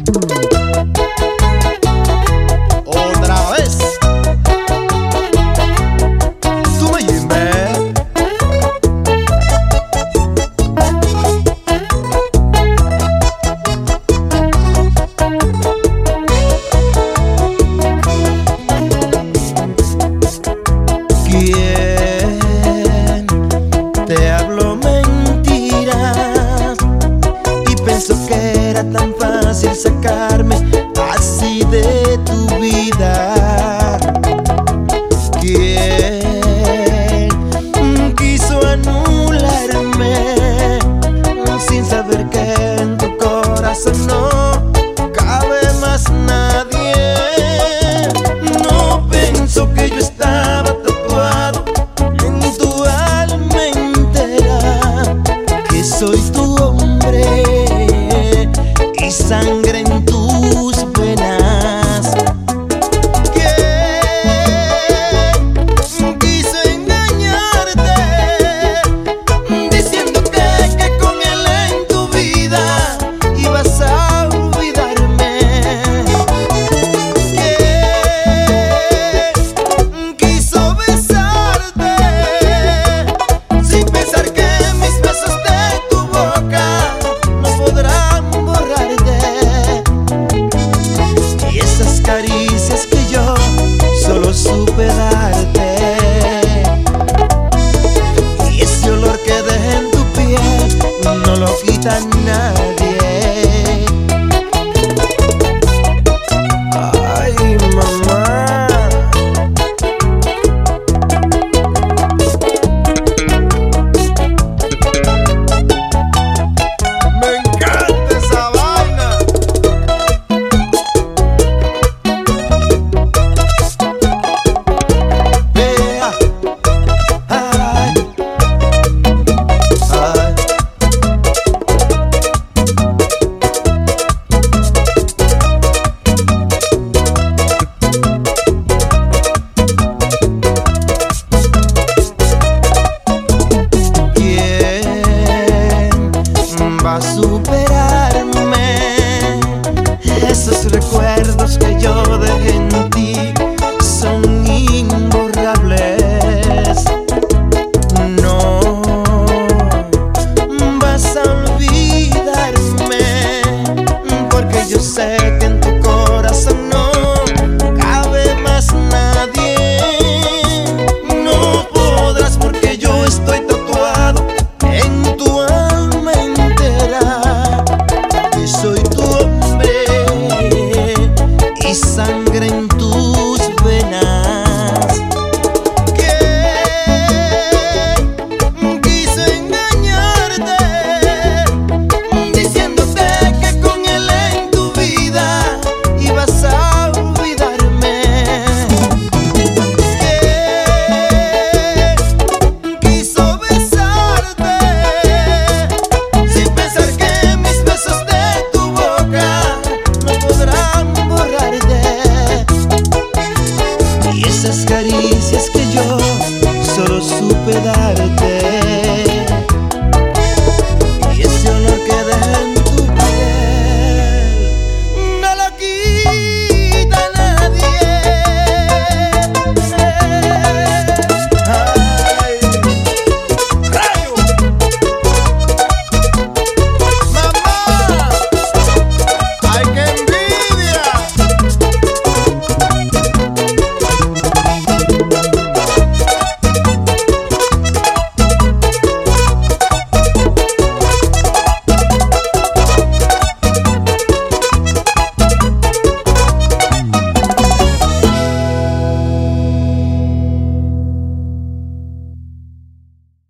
Otra vez. Sumayime. ¿Quién te habló mentiras y pensó que era tan fácil sacarme así de tu vida? ¿Quién quiso anularme sin saber que en tu corazón no cabe más nadie? No pensó que yo estaba tatuado en tu alma entera, que soy tu hombre y sangre en tus venas. ¿Quién quiso engañarte diciendo que con él en tu vida ibas a olvidarme? ¿Quién quiso besarte sin pensar que mis besos de tu boca no podrán borrarte? Y esas caricias que yo solo supe darte, y ese olor que dejé en tu piel no lo quita nadie. Ay, mamá. Me encanta esa vaina. Vea. Ay. Ay. ¿Quién va a superarme? Esos recuerdos que yo dejé en ti son imborrables. No vas a olvidarme, porque yo sé que en tu corazón no cabe más nadie. No podrás, porque yo estoy tatuado en tu alma entera, que soy tu hombre y sangre en tus venas. ¿Quién quiso engañarte diciéndote que con él en tu vida ibas a olvidarme? ¿Quién quiso besarte sin pensar que mis besos de tu boca no podrán borrarte? Y esas